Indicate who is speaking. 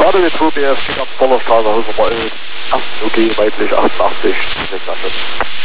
Speaker 1: Radiojet 2 BF, Kick am Bollerstraße, Hausnummer 11, 8 UG, weiblich 88, 6.